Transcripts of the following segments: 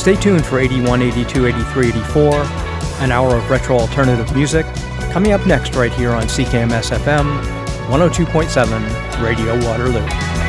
Stay tuned for 81, 82, 83, 84, an hour of retro alternative music, coming up next right here on CKMS FM 102.7 Radio Waterloo.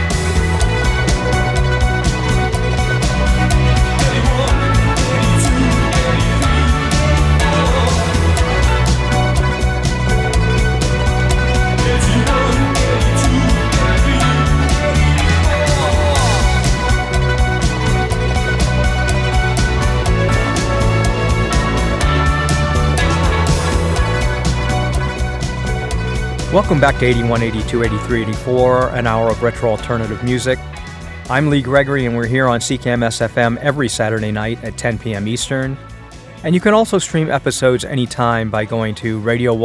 Welcome back to 81, 82, 83, 84, an hour of retro alternative music. I'm Lee Gregory, and we're here on CKMS FM every Saturday night at 10 p.m. Eastern. And you can also stream episodes anytime by going to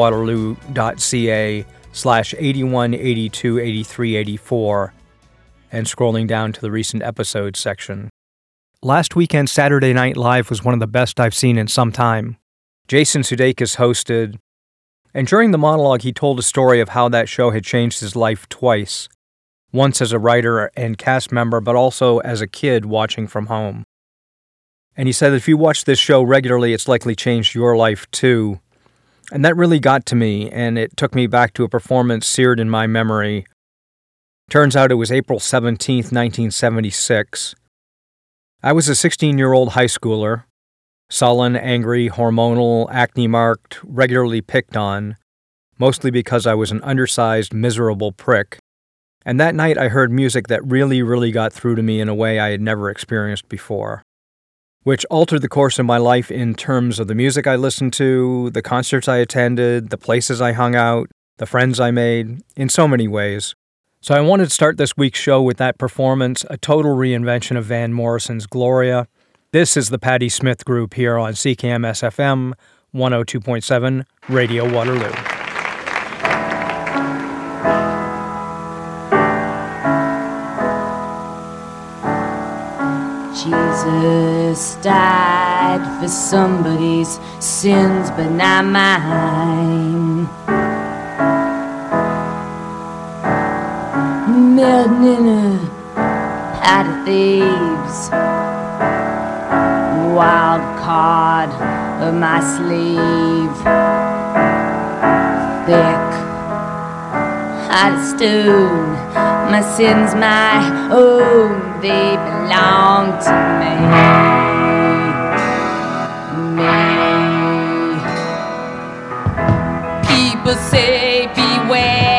radiowaterloo.ca/81, 82, 83, 84 and scrolling down to the recent episodes section. Last weekend's Saturday Night Live was one of the best I've seen in some time. Jason Sudeikis hosted, and during the monologue, he told a story of how that show had changed his life twice, once as a writer and cast member, but also as a kid watching from home. And he said, if you watch this show regularly, it's likely changed your life too. And that really got to me, and it took me back to a performance seared in my memory. Turns out it was April 17th, 1976. I was a 16-year-old high schooler, sullen, angry, hormonal, acne-marked, regularly picked on, mostly because I was an undersized, miserable prick. And that night I heard music that really, really got through to me in a way I had never experienced before, which altered the course of my life in terms of the music I listened to, the concerts I attended, the places I hung out, the friends I made, in so many ways. So I wanted to start this week's show with that performance, a total reinvention of Van Morrison's Gloria. This is the Patti Smith Group here on CKMS FM 102.7 Radio Waterloo. Jesus died for somebody's sins, but not mine. Melting in a pot of thieves, wild card of my sleeve, thick, hot as stone. My sins, my own, they belong to me. People say beware,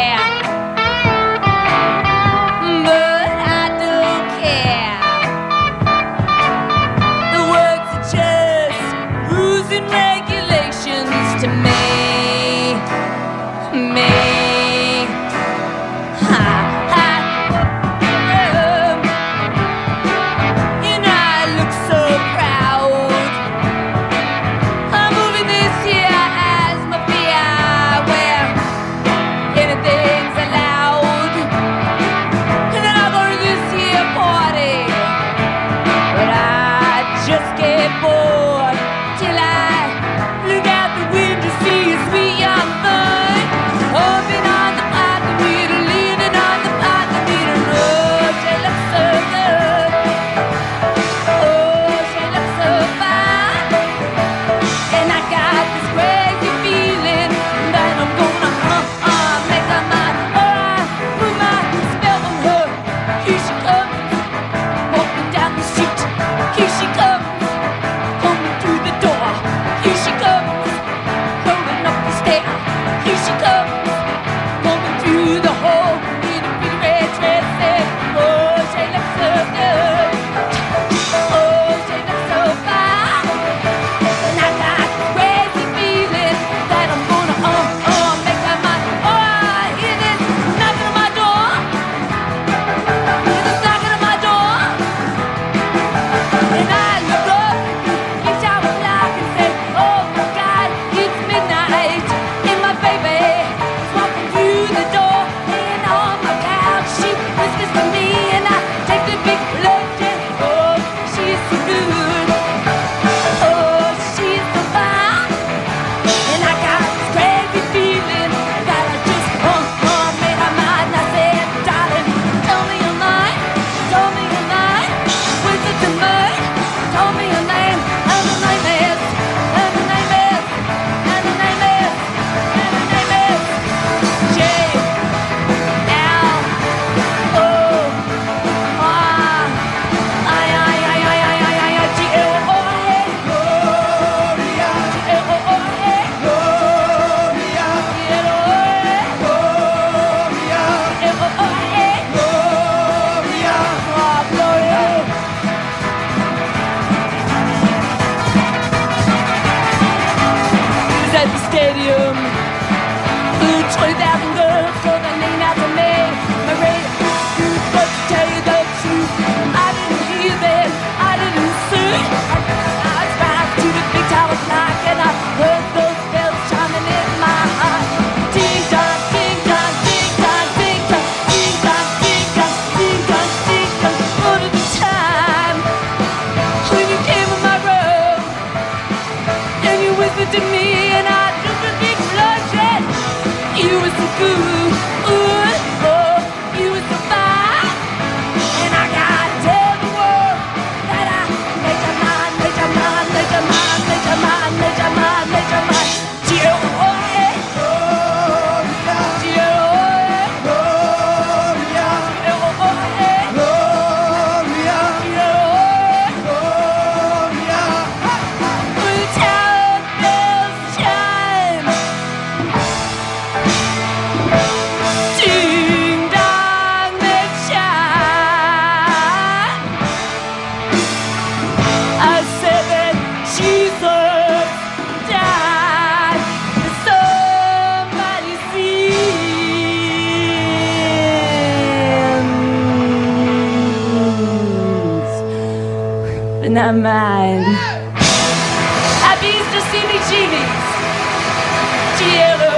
not mine. Happy Easter, CBGBs. Cielo.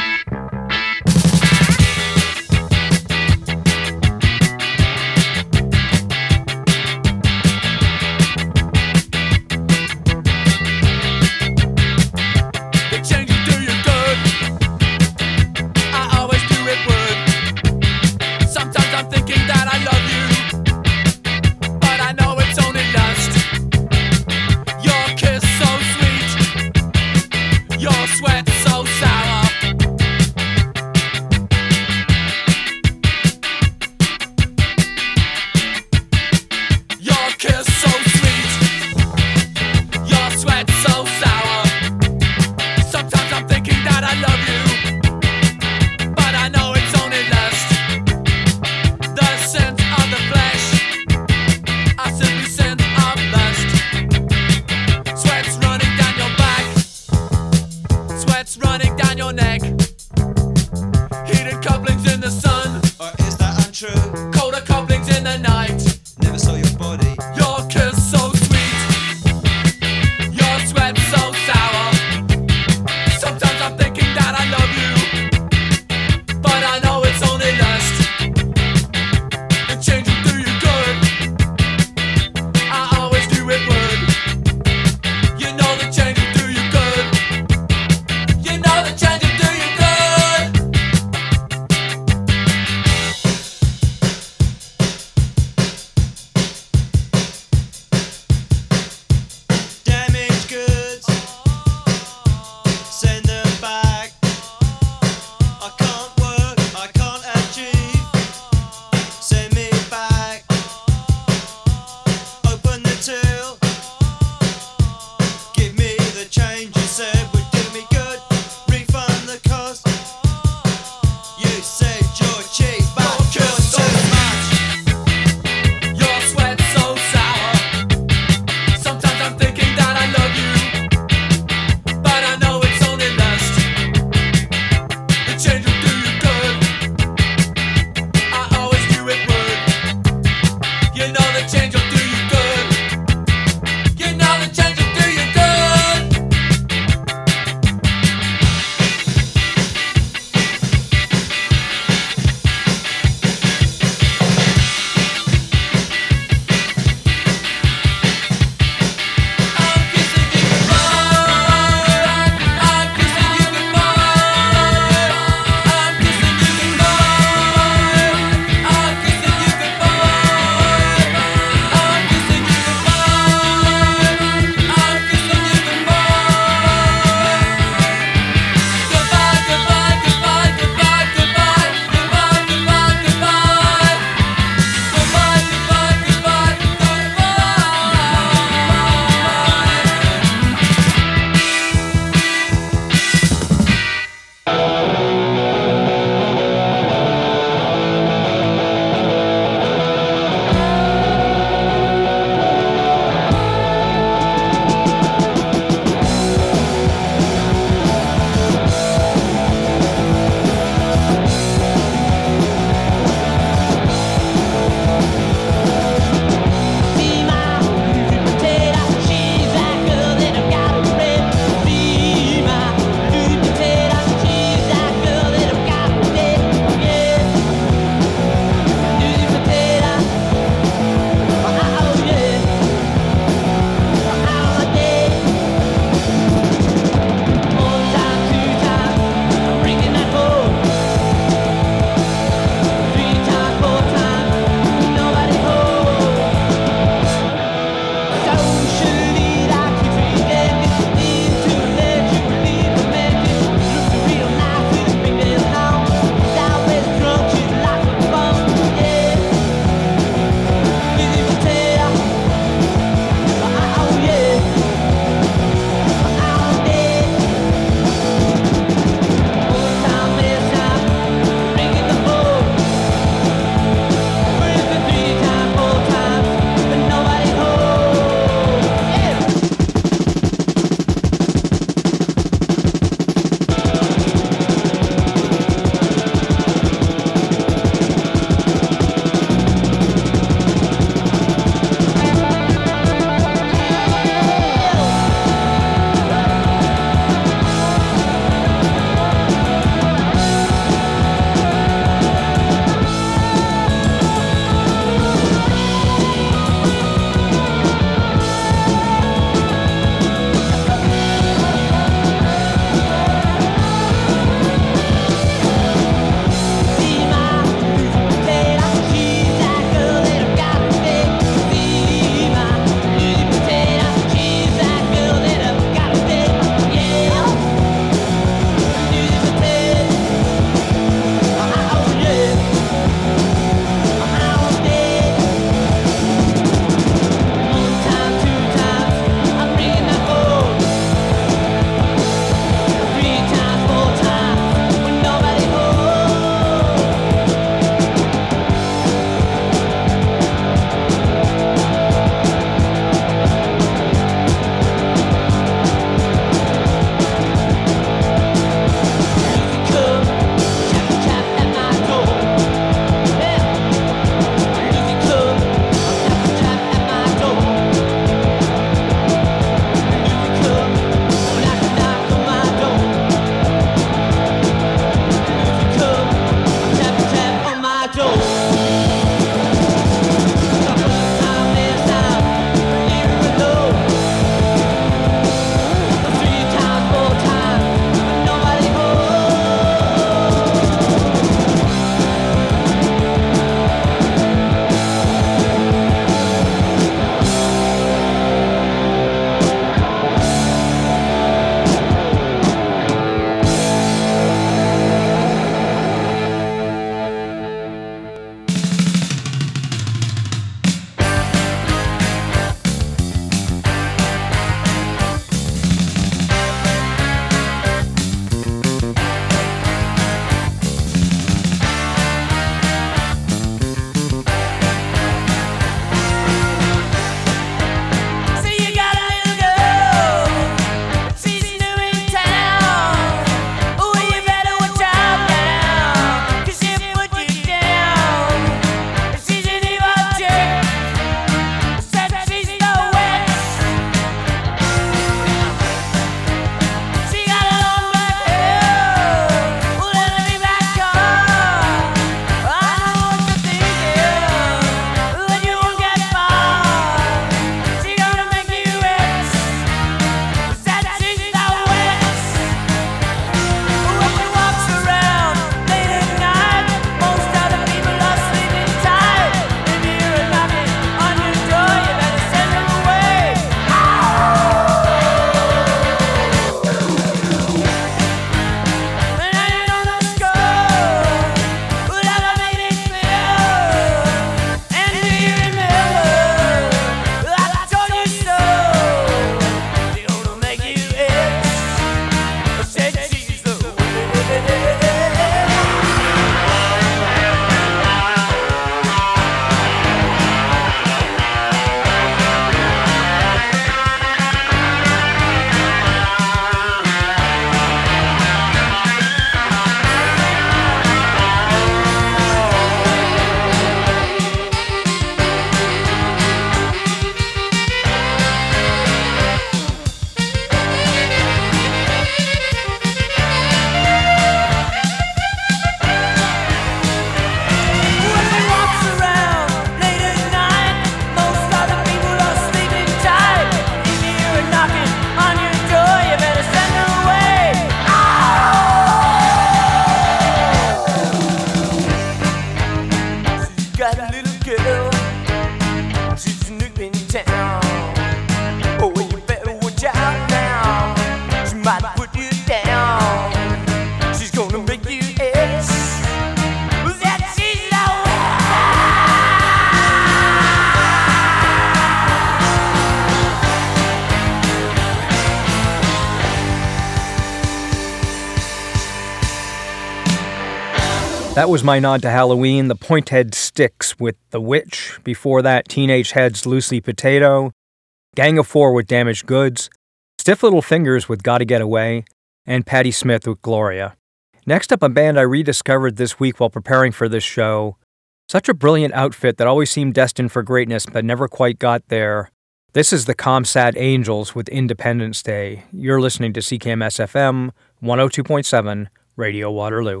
That was my nod to Halloween, the Pointhead Sticks with The Witch. Before that, Teenage Head's Loosely Potato, Gang of Four with Damaged Goods, Stiff Little Fingers with Gotta Get Away, and Patti Smith with Gloria. Next up, a band I rediscovered this week while preparing for this show. Such a brilliant outfit that always seemed destined for greatness but never quite got there. This is the Comsat Angels with Independence Day. You're listening to CKMS FM 102.7 Radio Waterloo.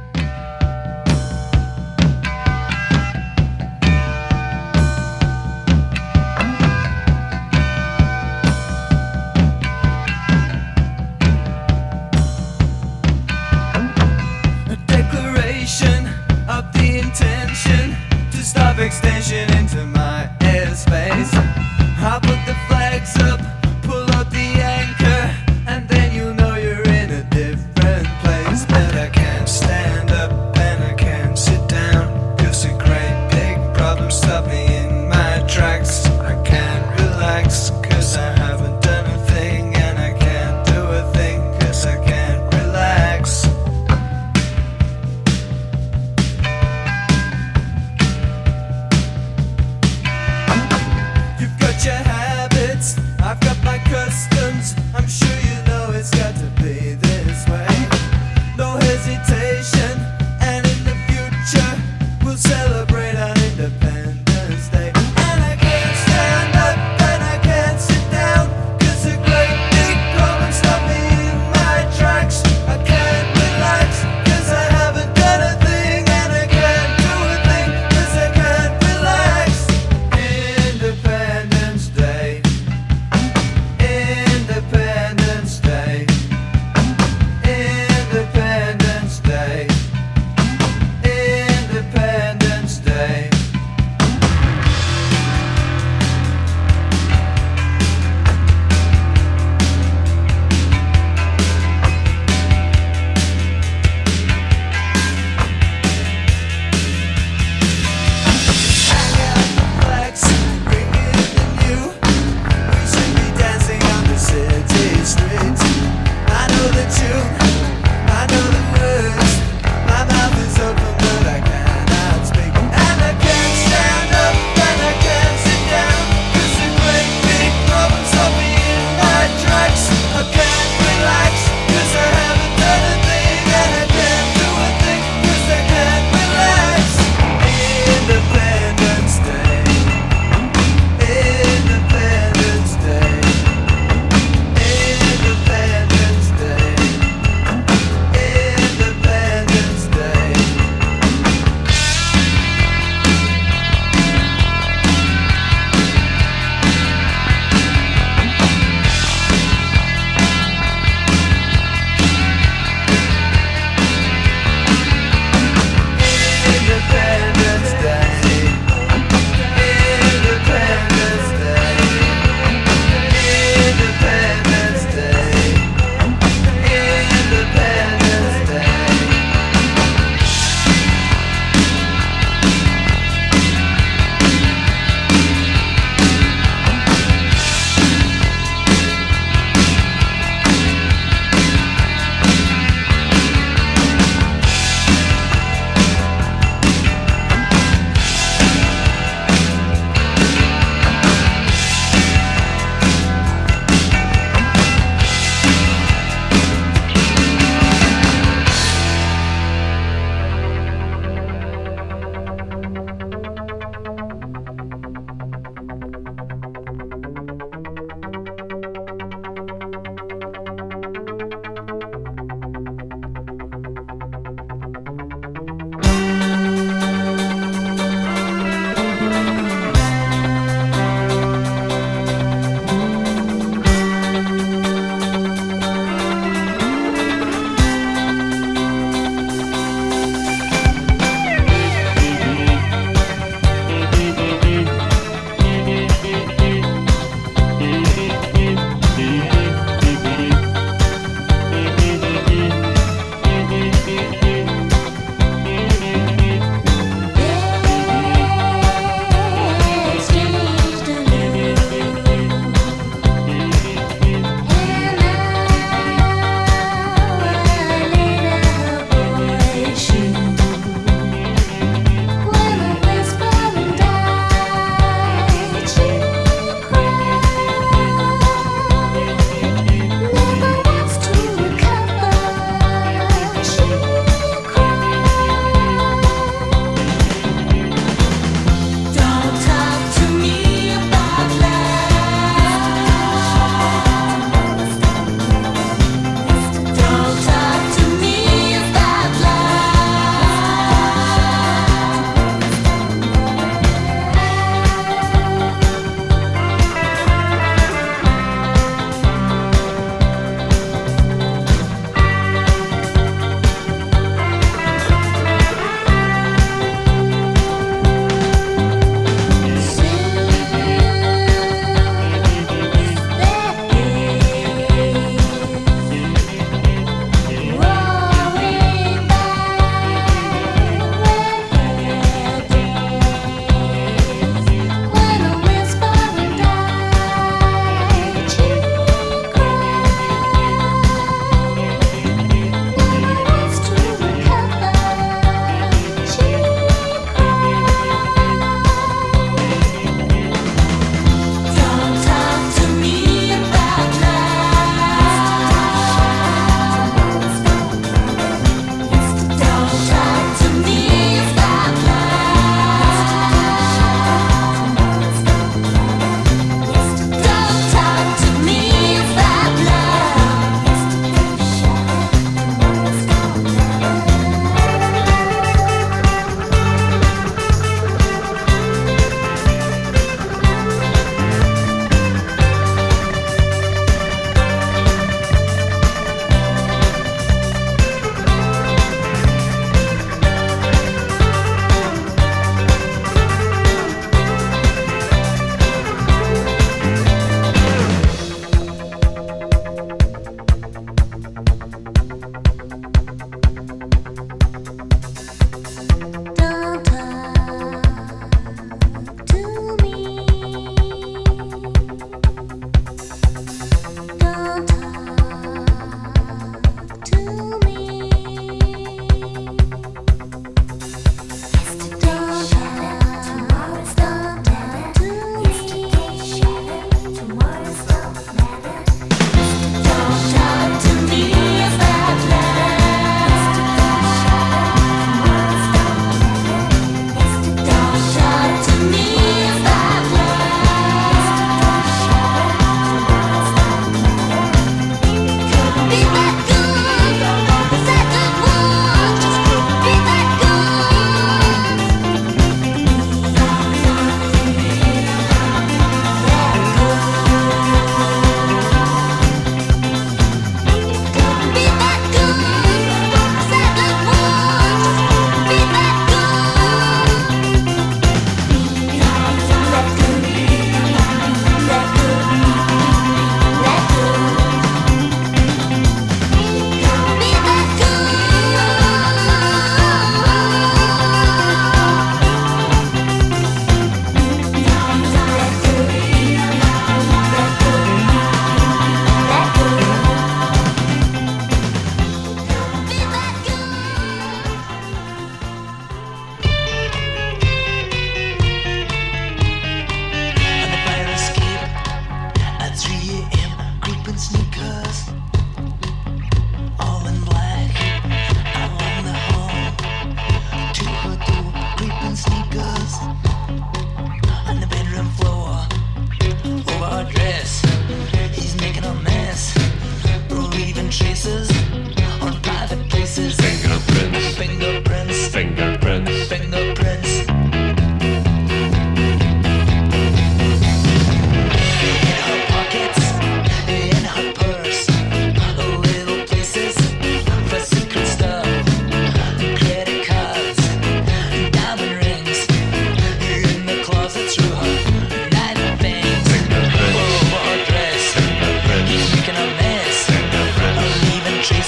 Stop extension into my airspace. I put the flags up, pull up the anchor, and then you know you're in a different place. But I can't stand up and I can't sit down, 'cause a great big problem stopped me in my tracks. I can't relax 'cause I haven't done a thing, and I can't do a thing 'cause I can't relax.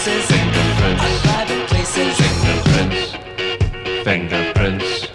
places, Fingerprints. on private places. Fingerprints. Fingerprints.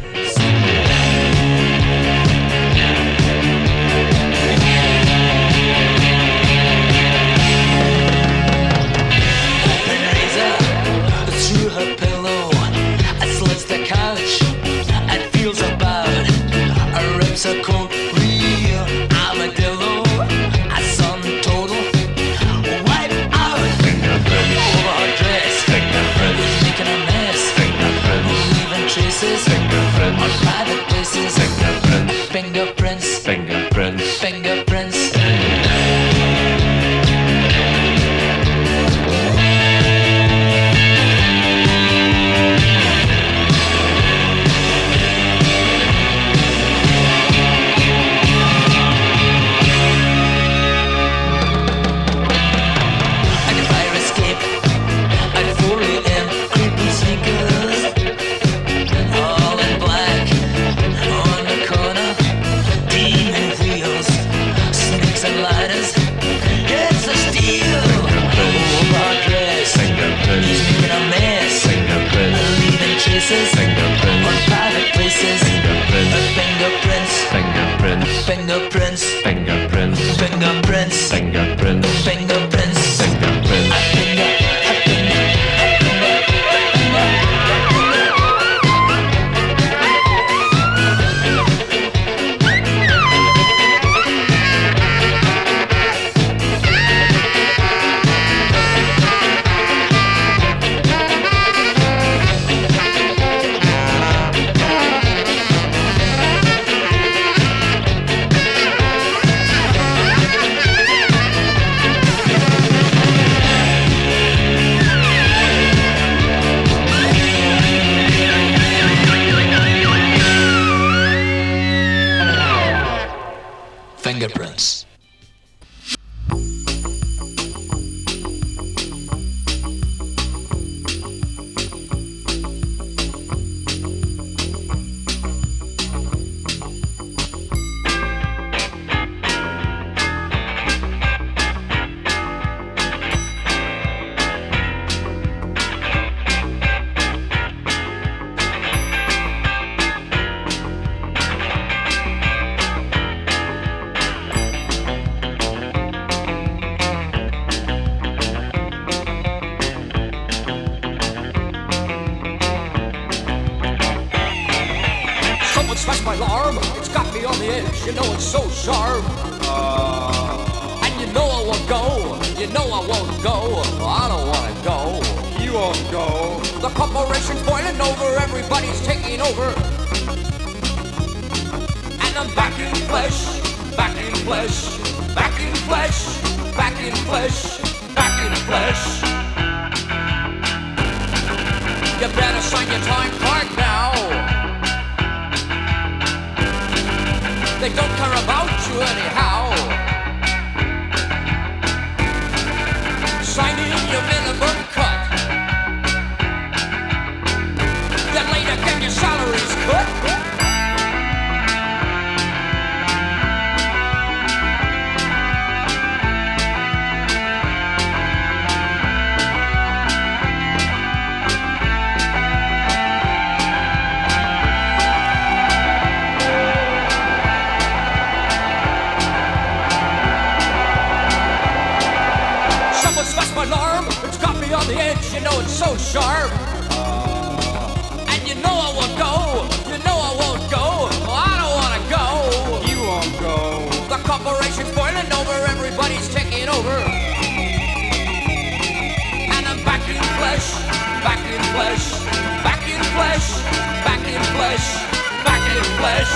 Through her pillow, I slits the couch and feels about her ribs are cold, real armadillo. A sum total, wipe out Fingerprints. over her dress. Fingerprints. Who's making a mess? Fingerprints. Leaving traces Fingerprints. on private places. Fingerprints. Fingerprints, Fingerprints. fingerprints. And fire escape at 4 a.m. Creepy sneakers, all in black on the corner. Demon wheels, snakes and ladders. It's a steal. Over our dress, he's Fingerprints. making a mess. Fingerprints. Leaving traces on Fingerprints. private places. Fingerprints. Fingerprints, Fingerprints. fingerprints, Fingerprints. fingerprints, Fingerprints. fingerprints. Fingerprints. Fingerprints. Someone smashed my alarm. It's got me on the edge. You know it's so sharp. And you know I won't go. You know I won't go. I don't wanna go. You won't go. The corporation's boiling over. Everybody's taking over. And I'm back in flesh. Back in flesh. Back in flesh. Back in flesh. Back in flesh. You better sign your time card now. They don't care about you anyhow. Sign in your minimum cut. Then later get your salaries cut. My alarm, it's got me on the edge, you know it's so sharp. And you know I won't go, you know I won't go, I don't wanna go. You won't go. The corporation's boiling over, everybody's taking over. And I'm back in flesh, back in flesh, back in flesh, back in flesh, back in flesh.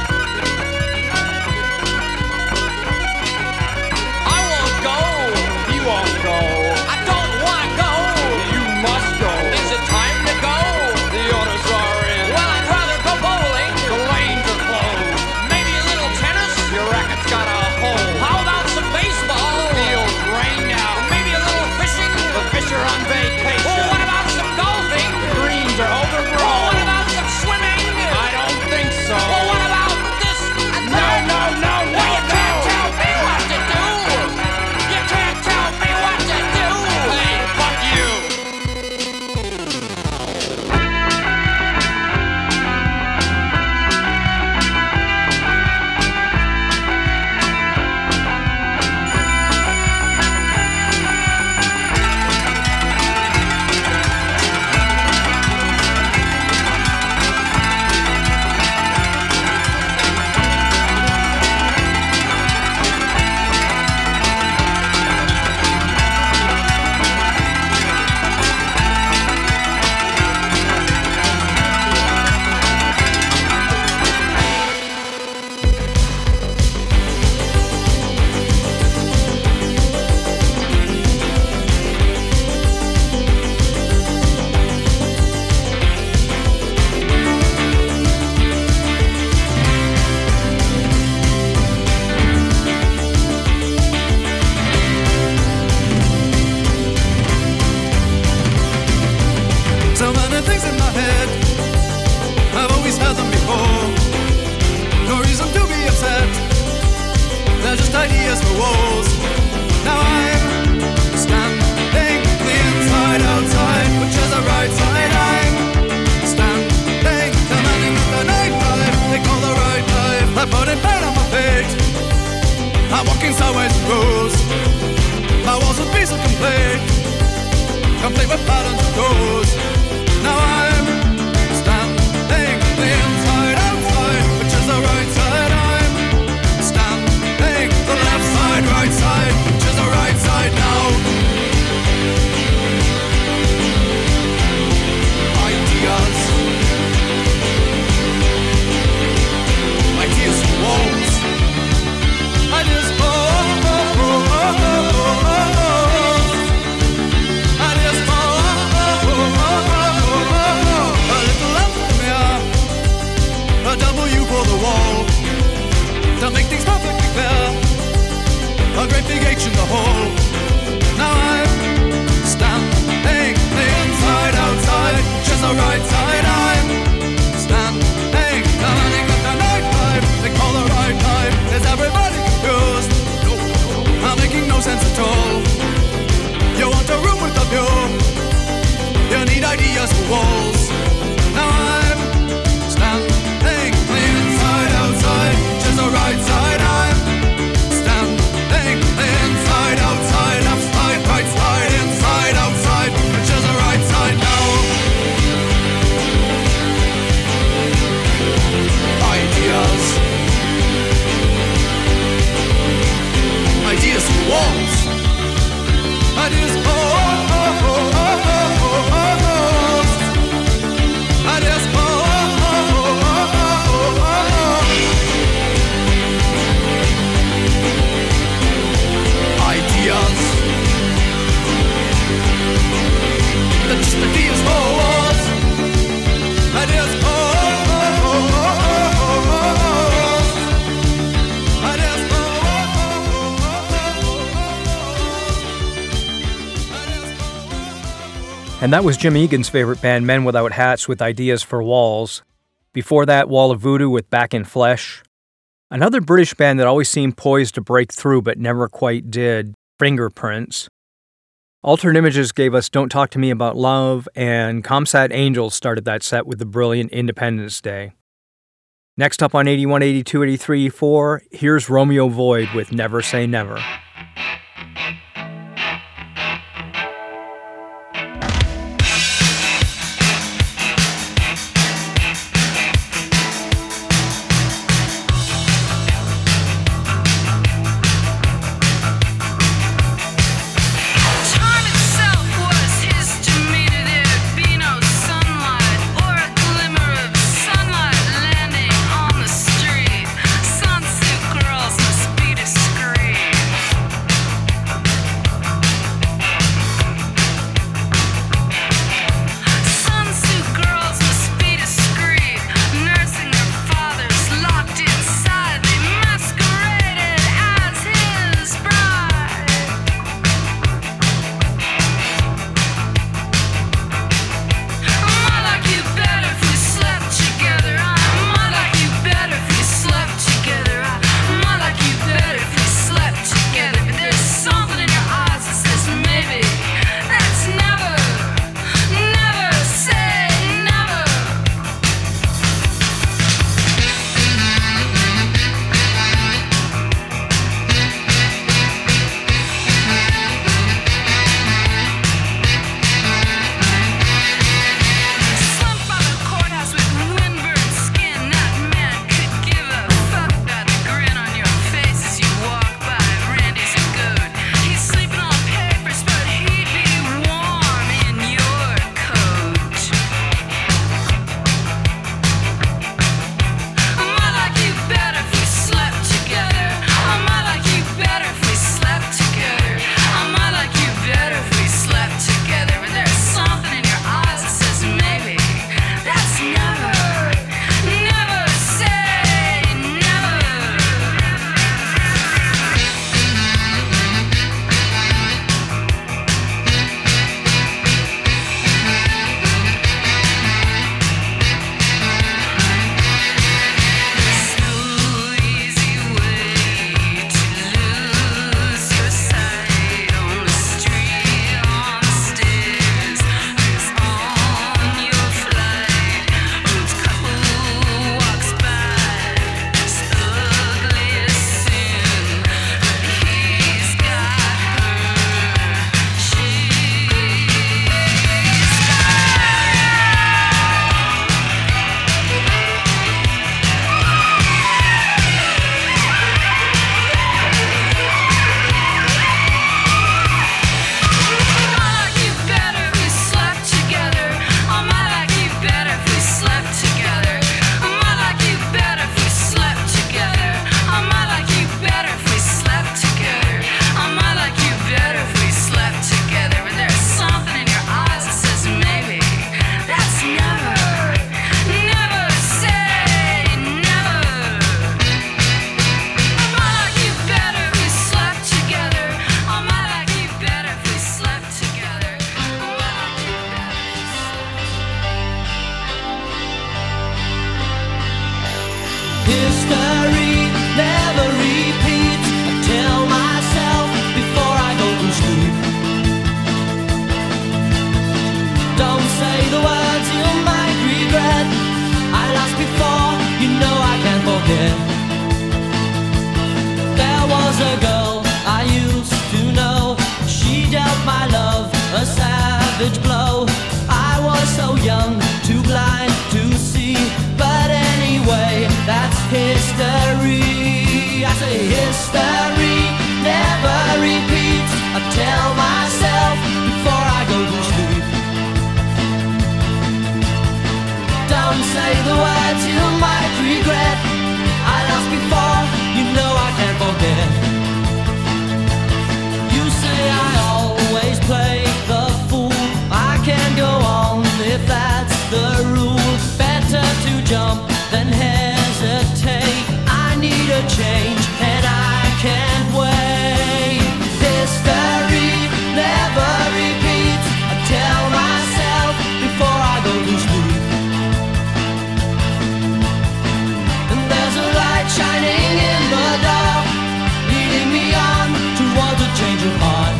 I won't go. You won't go. I don't wanna go. You must go. Is it time to go? The orders are in. Well, ideas for walls. Now I'm standing the inside outside, which is the right side. I'm standing commanding of the nightlife. They call the right life. I put in pen on my feet. I'm walking sideways and rules. My walls of peace are complete with patterns and doors. Now I'm standing the inside outside, which is the right side. I'm standing the left side, right side, which is the right side now. Ideas for walls. Ideas for a W for the wall, to make things perfectly clear. A great big H in the hole. Now I'm standing the inside outside, just the right side. I'm standing commanding of the nightlife. They call the right life. Is everybody confused? I'm making no sense at all. You want a room with a view? You need ideas for walls. Now I'm standing the inside outside, just the right side. I'm standing the inside outside, left side, right side, inside outside, just the right side now. Ideas for walls. Ideas for And that was Jim Egan's favorite band, Men Without Hats, with Ideas for Walls. Before that, Wall of Voodoo with Back in Flesh. Another British band that always seemed poised to break through but never quite did, Fingerprints. Altered Images gave us Don't Talk to Me About Love, and Comsat Angels started that set with the brilliant Independence Day. Next up on 81, 82, 83, 84, here's Romeo Void with Never Say Never. Sunsuit girls and speedy scream. forget. There was a girl I used to know. She dealt my love a savage blow. I was so young, too blind to see. But anyway, that's history. I say history never repeats. I tell myself before I go to sleep. Don't say the words you might regret. I lost before, you know I can't forget. You say I always play the fool. I can't go on if that's the rule. Better to jump than hesitate. I need a change and I can't wait. History never repeats. I tell myself before I go to sleep. And there's a light shining in the dark, leading me on towards a change of heart.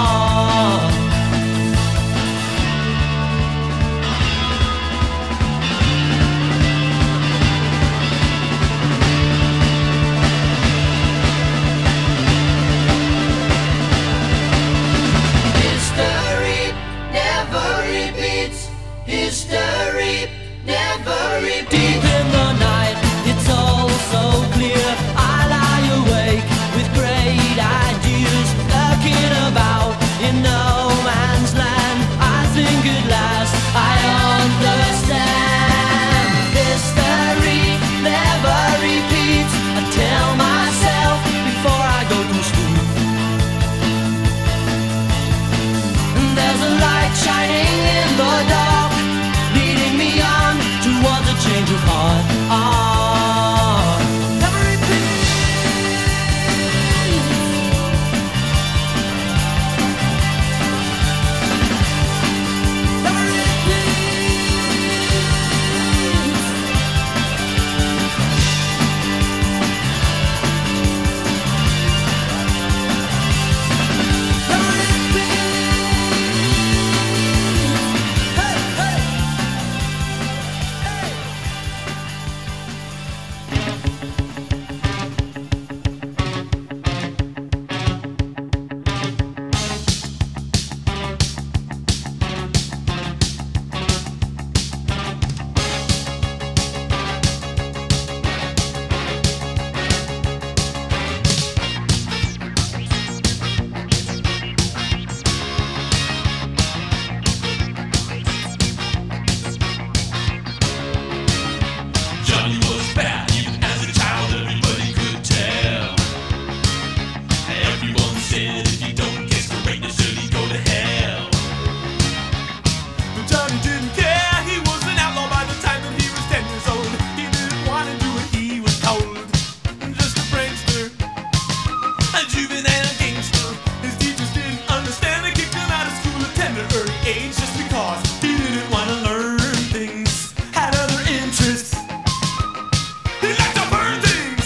History never repeats. History never repeats. Deep in the night, it's all so clear. I lie awake with great ideas, lurking about in no man's land. I think at last I understand. History never repeats. I tell myself before I go to sleep. And there's a light shining in the dark, leading me on towards a change of heart. Never repeat. Never repeat. Never repeat. Hey, hey. Johnny was bad, even as a child, everybody could tell. Everyone said if you don't get straight, then surely go to hell. But Johnny didn't care, he was an outlaw by the time that he was 10 years old. He didn't want to do what he was told. Just a prankster, a juvenile gangster. His teachers didn't understand, they kicked him out of school at tender early age just because he didn't want to learn things, had other interests. He liked to burn things.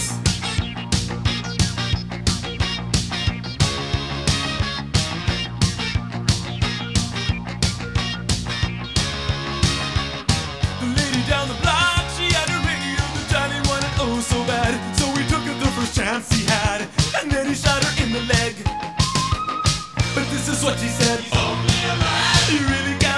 The lady down the block, she had a radio that Johnny wanted oh so bad. So he took her the first chance he had, and then he shot her in the leg. But this is what she said: only a man. You really got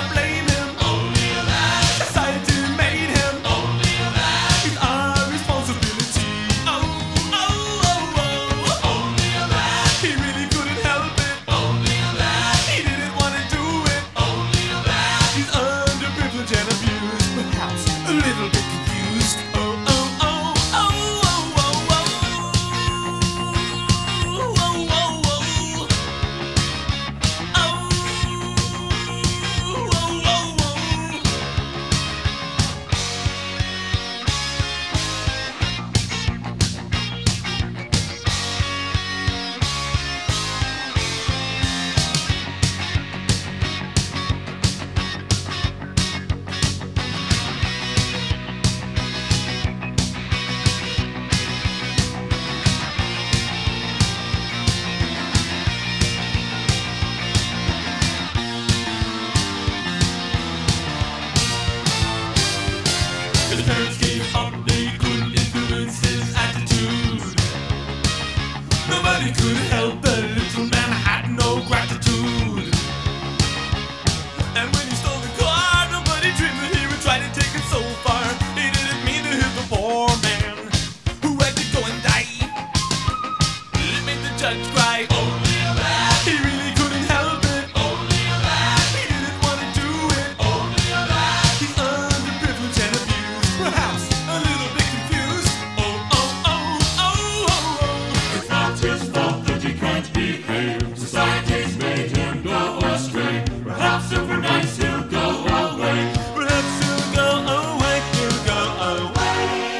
And when he stole the car, nobody dreamed that he would try to take it so far. He didn't mean to hit the poor man who had to go and die. It made the judge cry. Only a man. He really couldn't help it. Only a man. He didn't want to do it. Only a man. He's underprivileged and abused, perhaps a little bit confused. Oh, oh, oh, oh, oh, oh. It's not his fault that he can't behave. Society's made him go astray. Perhaps over nights he'll go away. Perhaps he'll go away. He'll go away.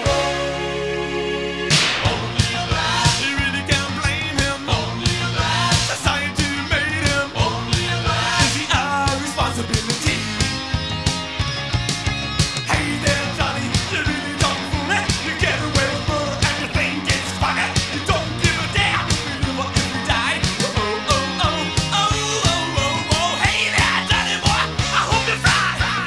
Only a man, You really can't blame him. only a man, Society made him. only a man. Is he our responsibility? Hey there, Johnny, you really don't fool me. You get away with murder and you think it's funny. You don't give a damn if we live or if we die. Oh, oh, oh, oh, oh, oh, oh. Hey there, Johnny boy, I hope you fly.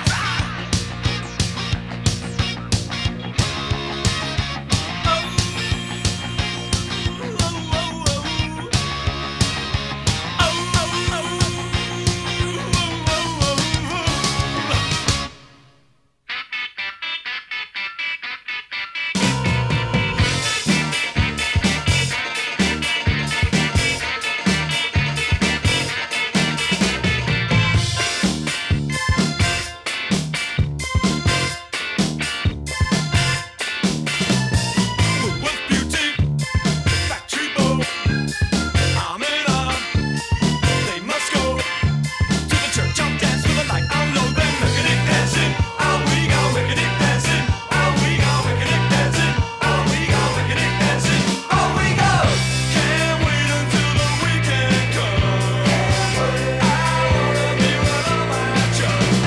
With beauty, factory bow, arm in arm, they must go to the church of dance with a light on low. Then wicked dancing, oh we go wicked dancing, oh we go wicked dancing, oh we go wicked dancing, oh we go. Can't wait until the weekend comes. I wanna be one of my chums.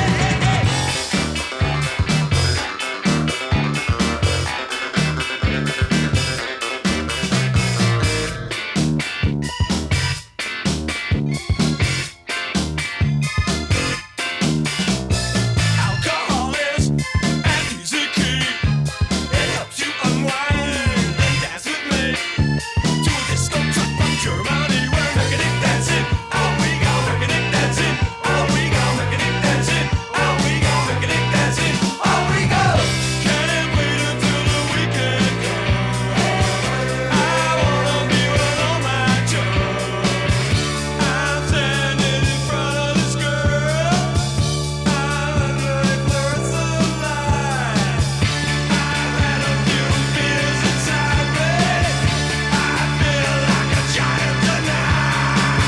Alcohol is an easy key. It helps you unwind and dance with me to a disco track from Germany. We're making it dancing. Oh, we go making it dancing. Oh, we go making it dancing. Oh, we go making it dancing. Oh, we go. Can't wait until the weekend comes. I wanna be one of my chums. I'm standing in front of this girl. I'm under the influence of light. I've had a few beers inside me. I feel like a giant tonight.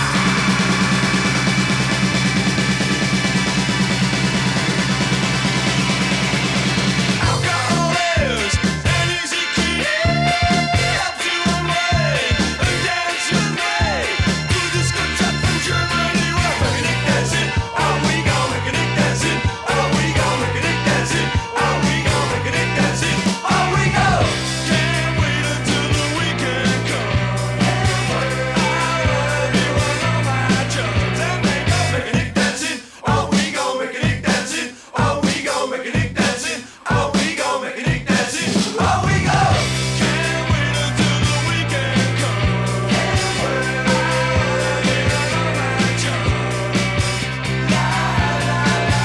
Alcohol is an easy key. Helps you unwind and dance with me to the disco track from Germany. We're making it dancing. Oh, we go making it dancing. Oh, we go making it dancing. Oh, we go making it dancing. Oh, we go. Can't wait until the weekend comes. I wanna be one of my chums and they go making it dancing. Oh, we go making it dancing. Oh, we go making it dancing. Oh, we go making it dancing. Oh, we go. Can't wait until the weekend comes. I wanna be one of my chums. La la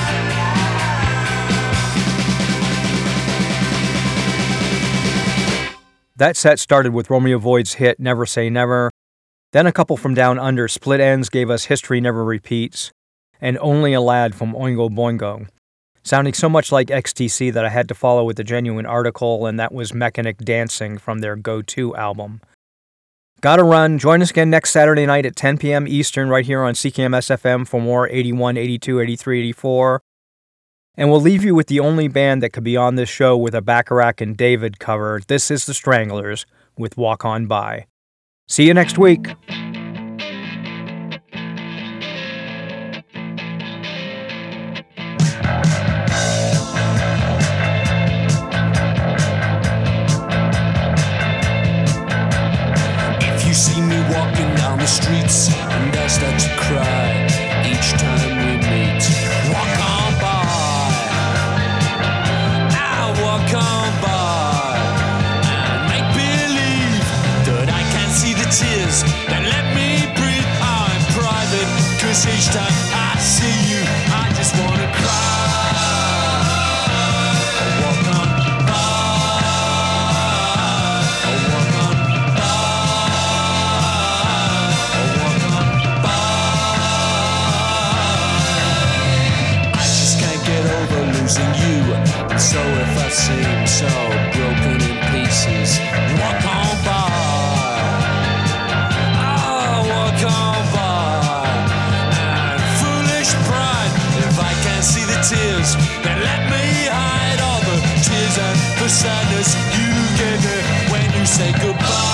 That set started with Romeo Void's hit Never Say Never. Then a couple from Down Under, Split Ends, gave us History Never Repeats, and Only a Lad from Oingo Boingo, sounding so much like XTC that I had to follow with a genuine article, and that was Mechanic Dancing from their Go To album. Gotta run. Join us again next Saturday night at 10 p.m. Eastern right here on CKMS FM for more 81, 82, 83, 84. And we'll leave you with the only band that could be on this show with a Bacharach and David cover. This is the Stranglers with Walk On By. See you next week. If you see me walking down the streets and I start to cry each time we meet, walk on by. I walk on by and make believe that I can't see the tears that let me breathe. I'm private, 'cause each time I see you, I just want losing you. And so if I seem so broken in pieces, walk on by. Oh, walk on by. And foolish pride, if I can't see the tears, then let me hide all the tears and the sadness you gave me when you say goodbye.